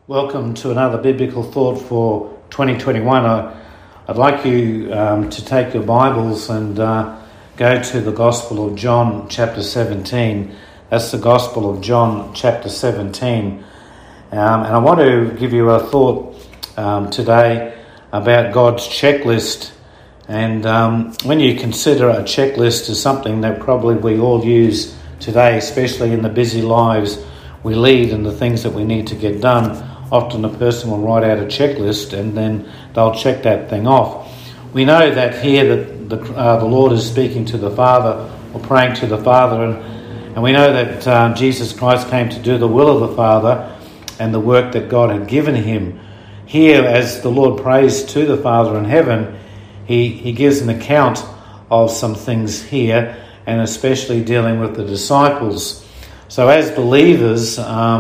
Welcome to another biblical thought for 2021. I'd like you to take your Bibles and go to the Gospel of John chapter 17. That's the Gospel of John chapter 17. And I want to give you a thought today about God's checklist. And when you consider a checklist as something that probably we all use today, especially in the busy lives we lead and the things that we need to get done, often a person will write out a checklist and then they'll check that thing off. We know that here that the Lord is speaking to the Father or praying to the Father, and we know that Jesus Christ came to do the will of the Father and the work that God had given him. Here, as the Lord prays to the Father in heaven, he gives an account of some things here, and especially dealing with the disciples. So as believers,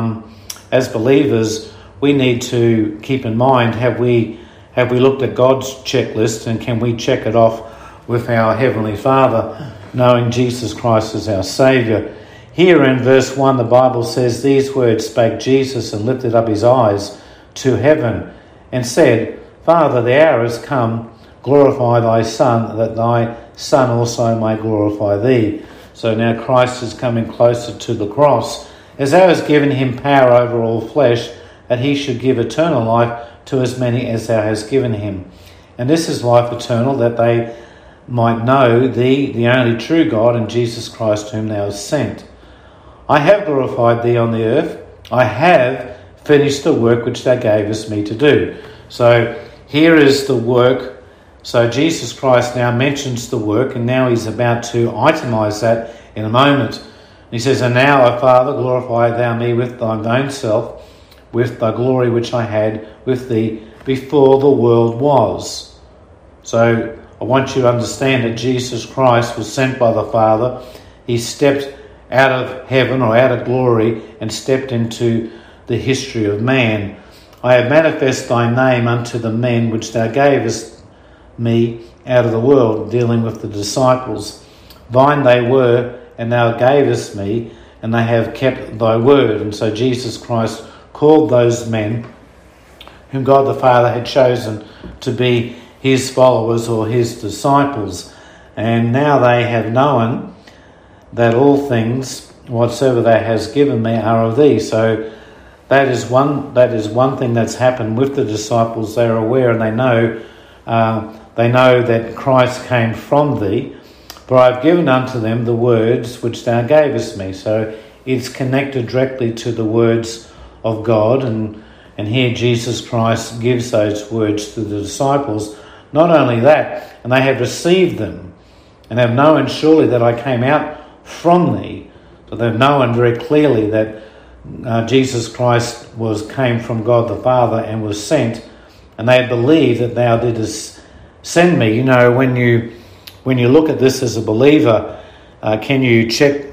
we need to keep in mind, have we looked at God's checklist, and can we check it off with our Heavenly Father, knowing Jesus Christ as our Saviour? Here in verse 1, the Bible says, "These words spake Jesus, and lifted up his eyes to heaven, and said, Father, the hour is come, glorify thy Son, that thy Son also may glorify thee." So now Christ is coming closer to the cross. "As thou hast given him power over all flesh, that he should give eternal life to as many as thou hast given him. And this is life eternal, that they might know thee, the only true God, and Jesus Christ whom thou hast sent. I have glorified thee on the earth. I have finished the work which thou gavest me to do." So here is the work. So Jesus Christ now mentions the work, and now he's about to itemize that in a moment. He says, "And now, O Father, glorify thou me with thine own self, with thy glory which I had with thee before the world was." So I want you to understand that Jesus Christ was sent by the Father. He stepped out of heaven or out of glory and stepped into the history of man. "I have manifest thy name unto the men which thou gavest me out of the world," dealing with the disciples. "Thine they were, and thou gavest me, and they have kept thy word." And so Jesus Christ called those men whom God the Father had chosen to be his followers or his disciples. And now they have known that all things whatsoever thou hast given me are of thee. So that is one thing that's happened with the disciples. They are aware and they know that Christ came from thee. "For I have given unto them the words which thou gavest me." So it's connected directly to the words of God, and here Jesus Christ gives those words to the disciples. Not only that, and they have received them, and have known surely that I came out from thee. So they've known very clearly that Jesus Christ came from God the Father and was sent, and they believe that thou didst send me. You know, when you look at this as a believer, can you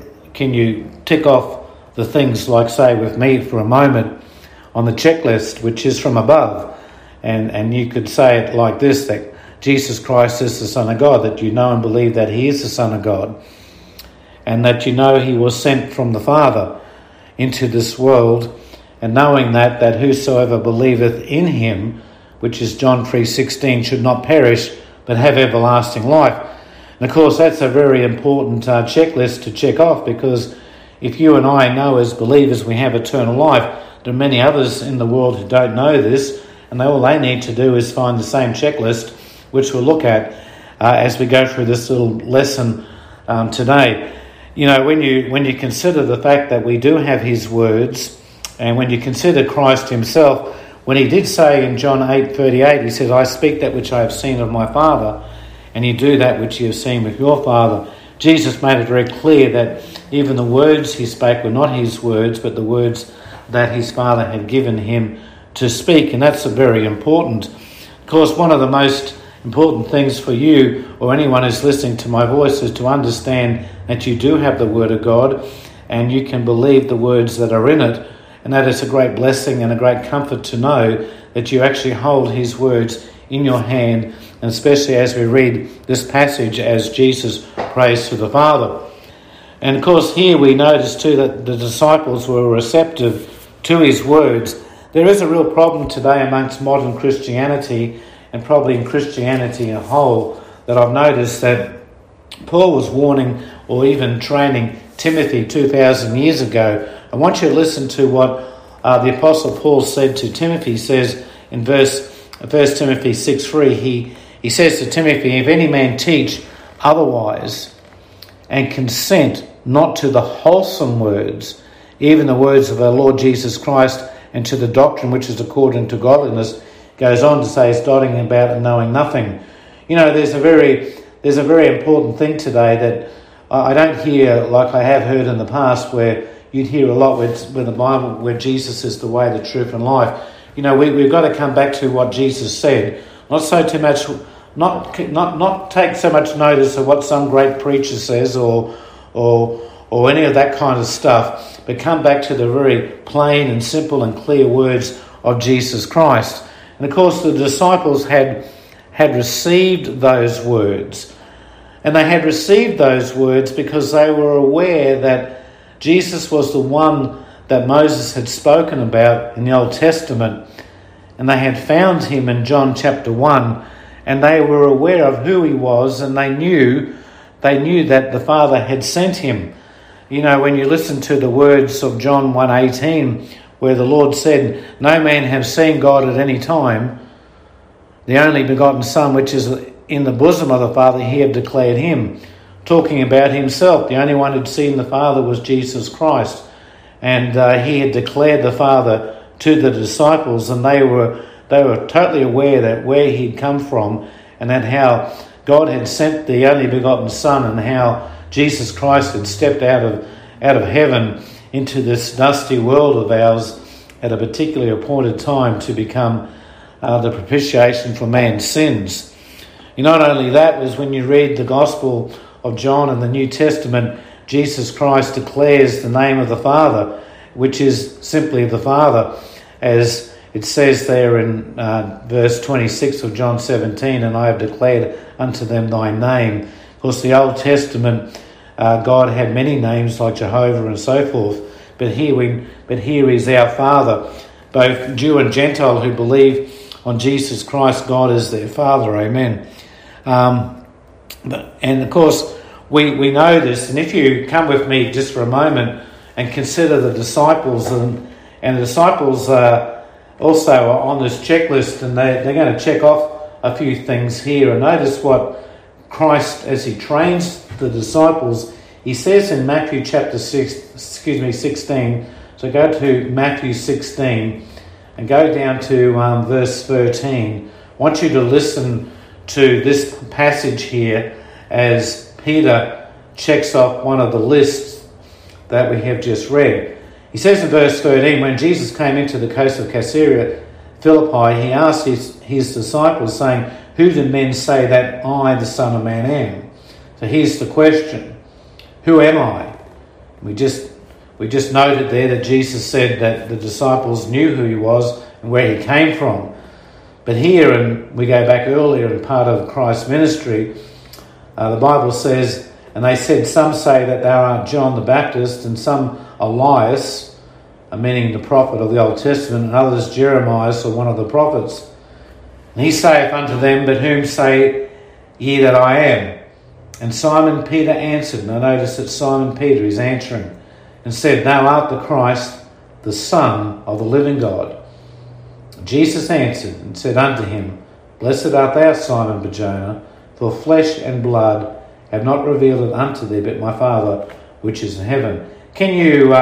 tick off the things, like say with me for a moment, on the checklist, which is from above, and you could say it like this, that Jesus Christ is the Son of God, that you know and believe that he is the Son of God, and that you know he was sent from the Father into this world, and knowing that whosoever believeth in him, which is John 3:16, should not perish but have everlasting life. And of course that's a very important checklist to check off, because if you and I know as believers we have eternal life, there are many others in the world who don't know this, and all they need to do is find the same checklist, which we'll look at as we go through this little lesson today. You know, when you consider the fact that we do have his words, and when you consider Christ himself, when he did say in John 8:38, he says, "I speak that which I have seen of my Father, and you do that which you have seen with your father." Jesus made it very clear that even the words he spake were not his words, but the words that his Father had given him to speak. And that's very important. Of course, one of the most important things for you or anyone who's listening to my voice is to understand that you do have the Word of God, and you can believe the words that are in it. And that is a great blessing and a great comfort to know that you actually hold his words in your hand, and especially as we read this passage as Jesus prays to the Father. And of course here we notice too that the disciples were receptive to his words. There is a real problem today amongst modern Christianity, and probably in Christianity as a whole, that I've noticed that Paul was warning or even training Timothy 2,000 years ago. I want you to listen to what the Apostle Paul said to Timothy. He says in 1 Timothy 6:3, he says to Timothy, "If any man teach otherwise and consent not to the wholesome words, even the words of our Lord Jesus Christ, and to the doctrine which is according to godliness," goes on to say, "is dotting about and knowing nothing." You know, there's a very important thing today that I don't hear, like I have heard in the past, where you'd hear a lot with the Bible, where Jesus is the way, the truth, and life. You know, we've got to come back to what Jesus said. Not take so much notice of what some great preacher says or any of that kind of stuff, but come back to the very plain and simple and clear words of Jesus Christ. And of course, the disciples had received those words. And they had received those words because they were aware that Jesus was the one that Moses had spoken about in the Old Testament. And they had found him in John chapter 1. And they were aware of who he was, and they knew that the Father had sent him. You know, when you listen to the words of John 1:18, where the Lord said, "No man have seen God at any time. The only begotten Son, which is in the bosom of the Father, he had declared him," talking about himself. The only one who'd seen the Father was Jesus Christ. And he had declared the Father to the disciples, and they were totally aware that where he'd come from, and that how God had sent the only begotten Son, and how Jesus Christ had stepped out of heaven into this dusty world of ours at a particularly appointed time to become the propitiation for man's sins. Not only that, was when you read the Gospel of John in the New Testament, Jesus Christ declares the name of the Father, which is simply the Father, as it says there in verse 26 of John 17, "And I have declared unto them thy name." Of course, the Old Testament, God had many names like Jehovah and so forth, but here is our Father. Both Jew and Gentile who believe on Jesus Christ, God is their Father. Amen. And of course, we know this, and if you come with me just for a moment and consider the disciples, and the disciples also are on this checklist, and they're going to check off a few things here. And notice what Christ, as he trains the disciples, he says in Matthew chapter 16. So go to Matthew 16 and go down to verse 13. I want you to listen to this passage here as Peter checks off one of the lists that we have just read. He says in verse 13, "When Jesus came into the coast of Caesarea Philippi, he asked his disciples, saying, 'Who do men say that I, the Son of Man, am?'" So here's the question: who am I? We just noted there that Jesus said that the disciples knew who he was and where he came from. But here, and we go back earlier in part of Christ's ministry, the Bible says, "And they said, some say that thou art John the Baptist, and some Elias," meaning the prophet of the Old Testament, "and others Jeremiah, or one of the prophets. And he saith unto them, But whom say ye that I am? And Simon Peter answered," now notice that Simon Peter is answering, "and said, Thou art the Christ, the Son of the living God. Jesus answered and said unto him, Blessed art thou, Simon Bar-Jonah, for flesh and blood have not revealed it unto thee, but my Father which is in heaven." Can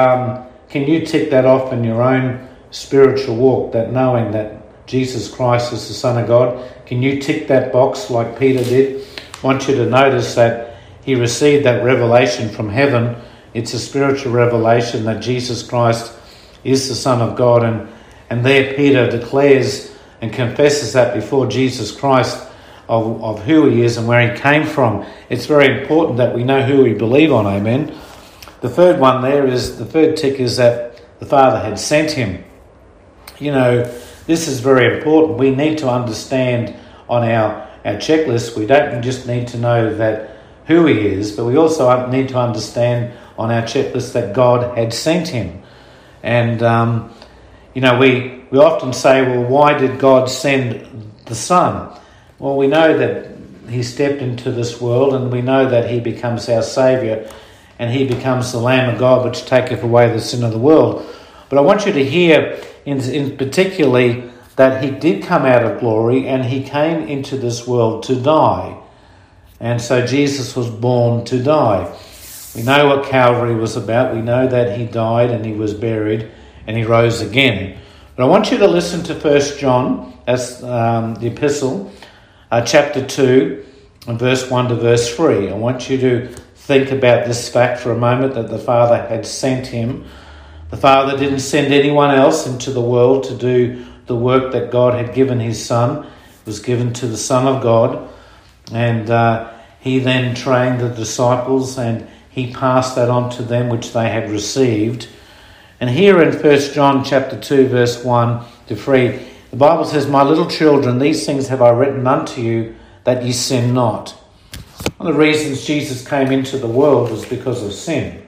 you tick that off in your own spiritual walk, that knowing that Jesus Christ is the Son of God? Can you tick that box like Peter did? I want you to notice that he received that revelation from heaven. It's a spiritual revelation that Jesus Christ is the Son of God, and there Peter declares and confesses that before Jesus Christ of who he is and where he came from. It's very important that we know who we believe on, amen. The third one there is, the third tick is that the Father had sent him. You know, this is very important. We need to understand on our checklist, we don't just need to know that who he is, but we also need to understand on our checklist that God had sent him. And we often say, well, why did God send the Son? Well, we know that he stepped into this world, and we know that he becomes our Saviour, and he becomes the Lamb of God which taketh away the sin of the world. But I want you to hear in particularly that he did come out of glory, and he came into this world to die. And so Jesus was born to die. We know what Calvary was about. We know that he died and he was buried and he rose again. But I want you to listen to 1 John, that's the epistle, chapter 2, and verse 1 to verse 3. I want you to think about this fact for a moment, that the Father had sent him. The Father didn't send anyone else into the world to do the work that God had given his Son. It was given to the Son of God. And he then trained the disciples, and he passed that on to them which they had received. And here in 1 John chapter 2, verse 1 to 3, the Bible says, "My little children, these things have I written unto you, that ye sin not." One of the reasons Jesus came into the world was because of sin.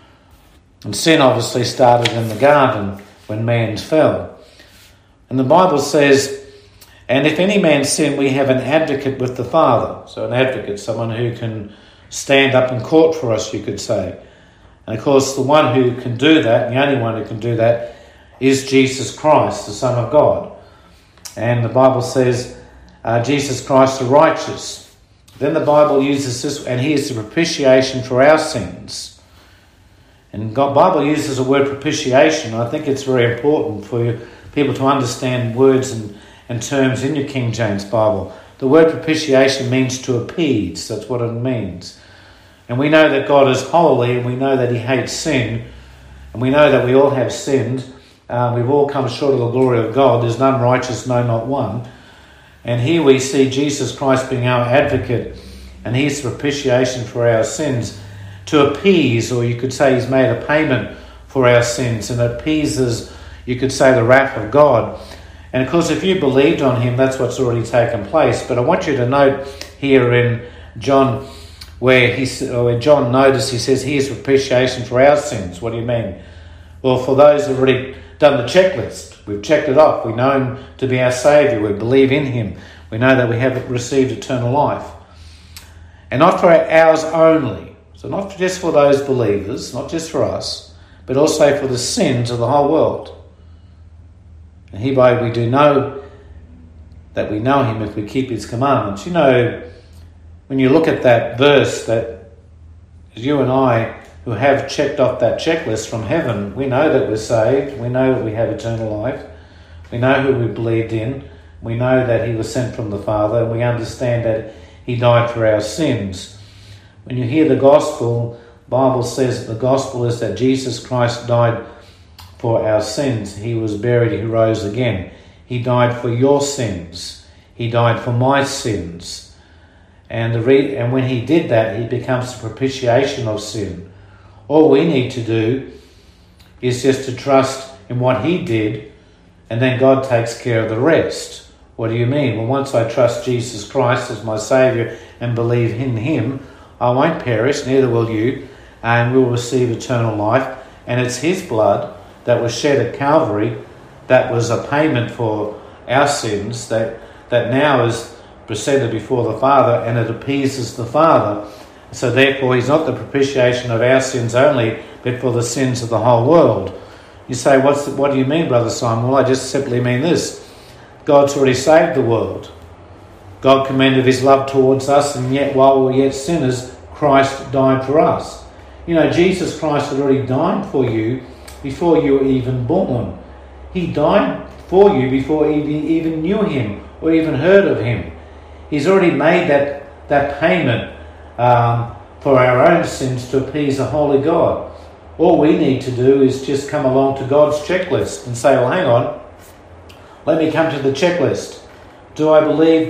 And sin obviously started in the garden when man fell. And the Bible says, "And if any man sin, we have an advocate with the Father." So an advocate, someone who can stand up in court for us, you could say. And of course, the one who can do that, the only one who can do that, is Jesus Christ, the Son of God. And the Bible says, Jesus Christ the righteous. Then the Bible uses this, and he is the propitiation for our sins. And the Bible uses the word propitiation. I think it's very important for people to understand words and terms in your King James Bible. The word propitiation means to appease. That's what it means. And we know that God is holy, and we know that he hates sin, and we know that we all have sinned. We've all come short of the glory of God. There's none righteous, no, not one. And here we see Jesus Christ being our advocate, and he's the propitiation for our sins, to appease, or you could say he's made a payment for our sins, and appeases, you could say, the wrath of God. And of course, if you believed on him, that's what's already taken place. But I want you to note here in John, where John noticed, he says, he is propitiation for our sins. What do you mean? Well, for those who've already done the checklist, we've checked it off. We know him to be our Saviour. We believe in him. We know that we have received eternal life. And not for ours only. So not just for those believers, not just for us, but also for the sins of the whole world. And hereby we do know that we know him if we keep his commandments. You know, when you look at that verse, that you and I who have checked off that checklist from heaven, we know that we're saved, we know that we have eternal life, we know who we believed in, we know that he was sent from the Father, and we understand that he died for our sins. When you hear the gospel, the Bible says that the gospel is that Jesus Christ died for our sins. He was buried, he rose again. He died for your sins. He died for my sins. And when he did that, he becomes the propitiation of sin. All we need to do is just to trust in what he did, and then God takes care of the rest. What do you mean? Well, once I trust Jesus Christ as my Saviour and believe in him, I won't perish, neither will you, and we'll receive eternal life. And it's his blood that was shed at Calvary that was a payment for our sins, that now is presented before the Father, and it appeases the Father. So therefore he's not the propitiation of our sins only, but for the sins of the whole world. You say, what do you mean, Brother Simon? Well, I just simply mean this. God's already saved the world. God commended his love towards us, and yet while we were yet sinners, Christ died for us. You know, Jesus Christ had already died for you before you were even born. He died for you before you even knew him or even heard of him. He's already made that payment for our own sins to appease a holy God. All we need to do is just come along to God's checklist and say, well, hang on, let me come to the checklist. Do I believe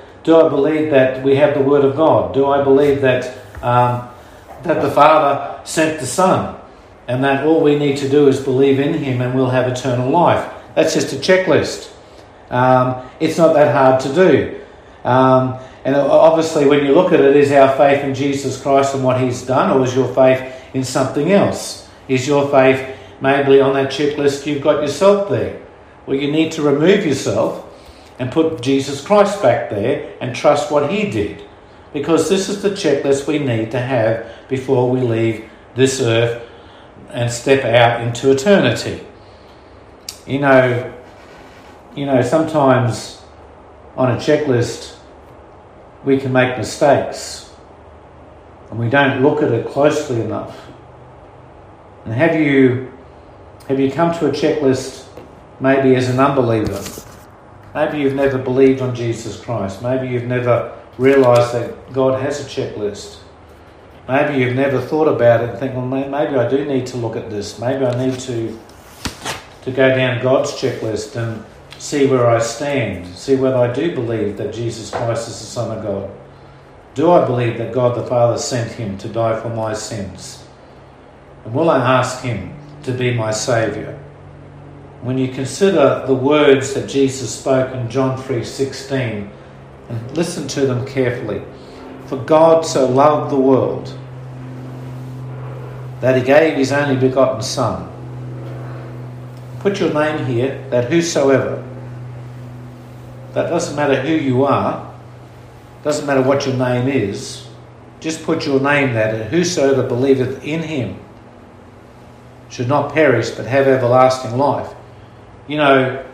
that we have the Word of God? Do I believe that the Father sent the Son, and that all we need to do is believe in him and we'll have eternal life? That's just a checklist. It's not that hard to do. And obviously when you look at it, is our faith in Jesus Christ and what he's done, or is your faith in something else? Is your faith maybe on that checklist you've got yourself there? Well, you need to remove yourself and put Jesus Christ back there and trust what he did. Because this is the checklist we need to have before we leave this earth and step out into eternity. You know, sometimes on a checklist we can make mistakes and we don't look at it closely enough. And have you come to a checklist maybe as an unbeliever? Maybe you've never believed on Jesus Christ. Maybe you've never realised that God has a checklist. Maybe you've never thought about it and think, well, maybe I do need to look at this. Maybe I need to go down God's checklist and see where I stand, see whether I do believe that Jesus Christ is the Son of God. Do I believe that God the Father sent him to die for my sins? And will I ask him to be my Saviour? When you consider the words that Jesus spoke in John 3:16, and listen to them carefully. For God so loved the world that he gave his only begotten Son. Put your name here, that whosoever. That doesn't matter who you are. Doesn't matter what your name is. Just put your name there, that whosoever believeth in him should not perish but have everlasting life. You know,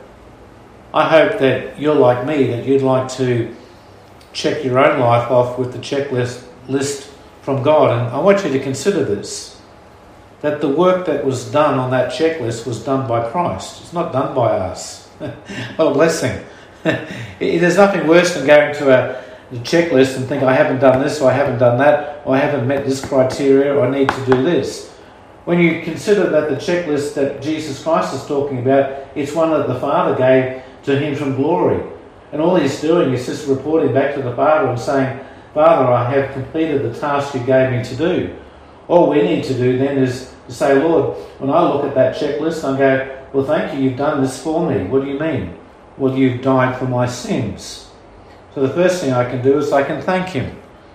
I hope that you're like me, that you'd like to check your own life off with the checklist from God. And I want you to consider this, that the work that was done on that checklist was done by Christ. It's not done by us. What a blessing. There's nothing worse than going to the checklist and think, I haven't done this, or I haven't done that, or I haven't met this criteria, or I need to do this. When you consider that the checklist that Jesus Christ is talking about, it's one that the Father gave to him from glory. And all he's doing is just reporting back to the Father and saying, Father, I have completed the task you gave me to do. All we need to do then is to say, Lord, when I look at that checklist, I go, well, thank you, you've done this for me. What do you mean? Well, you've died for my sins. So the first thing I can do is I can thank him.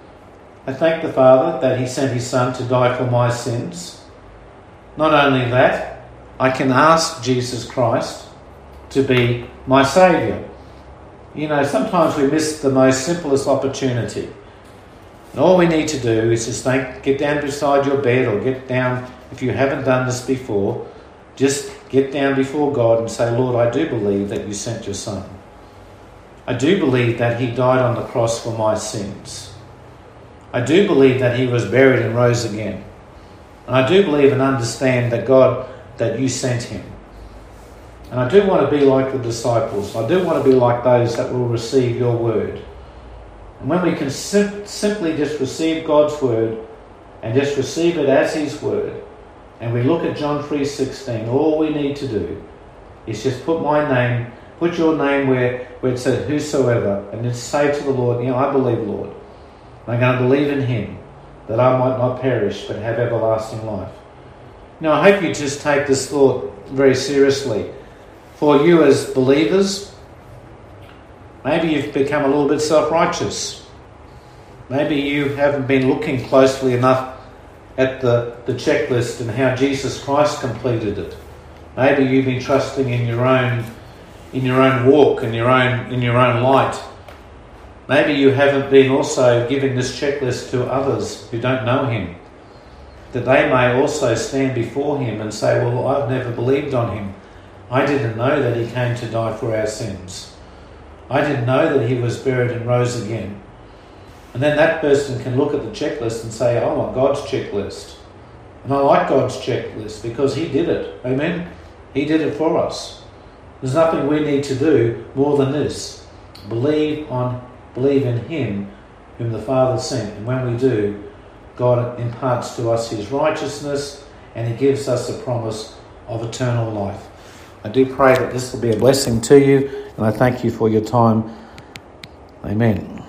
I thank the Father that he sent his Son to die for my sins. Not only that, I can ask Jesus Christ to be my Saviour. You know, sometimes we miss the most simplest opportunity. And all we need to do is just get down beside your bed, or get down, if you haven't done this before, just get down before God and say, Lord, I do believe that you sent your Son. I do believe that he died on the cross for my sins. I do believe that he was buried and rose again. And I do believe and understand that God, that you sent him. And I do want to be like the disciples. I do want to be like those that will receive your word. And when we can simply just receive God's word and just receive it as his word, and we look at John 3:16, all we need to do is just put my name, put your name where it says whosoever, and just say to the Lord, I believe, Lord. I'm going to believe in him, that I might not perish but have everlasting life. Now, I hope you just take this thought very seriously. For you as believers, maybe you've become a little bit self-righteous. Maybe you haven't been looking closely enough at the checklist and how Jesus Christ completed it. Maybe you've been trusting in your own walk, in your own light. Maybe you haven't been also giving this checklist to others who don't know him, that they may also stand before him and say, well, I've never believed on him. I didn't know that he came to die for our sins. I didn't know that he was buried and rose again. And then that person can look at the checklist and say, I want God's checklist. And I like God's checklist because he did it. Amen? He did it for us. There's nothing we need to do more than this. Believe in him whom the Father sent. And when we do, God imparts to us his righteousness, and he gives us the promise of eternal life. I do pray that this will be a blessing to you, and I thank you for your time. Amen.